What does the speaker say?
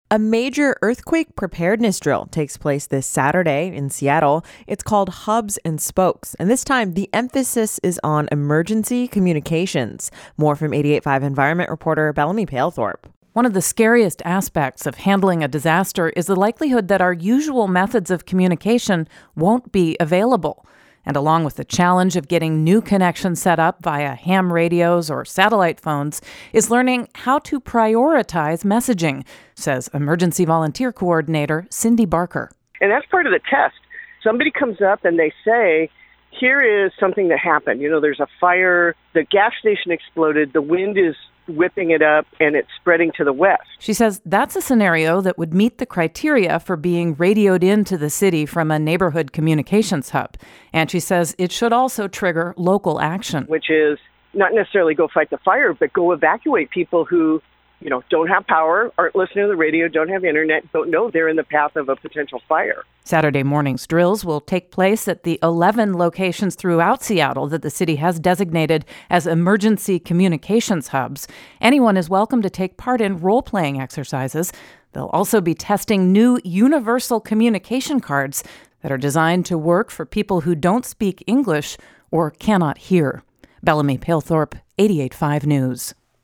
A major earthquake preparedness drill takes place this Saturday in Seattle. It's called Hubs and Spokes, and this time the emphasis is on emergency communications. More from 88.5 Environment reporter Bellamy Palethorpe. One of the scariest aspects of handling a disaster is the likelihood that our usual methods of communication won't be available. And along with the challenge of getting new connections set up via ham radios or satellite phones is learning how to prioritize messaging, says emergency volunteer coordinator Cindy Barker. And that's part of the test. Somebody comes up and they say, here is something that happened. There's a fire, the gas station exploded, the wind is whipping it up, and it's spreading to the west. She says that's a scenario that would meet the criteria for being radioed into the city from a neighborhood communications hub. And she says it should also trigger local action. Which is not necessarily go fight the fire, but go evacuate people who don't have power, aren't listening to the radio, don't have internet, don't know they're in the path of a potential fire. Saturday morning's drills will take place at the 11 locations throughout Seattle that the city has designated as emergency communications hubs. Anyone is welcome to take part in role-playing exercises. They'll also be testing new universal communication cards that are designed to work for people who don't speak English or cannot hear. Bellamy Palethorpe, 88.5 News.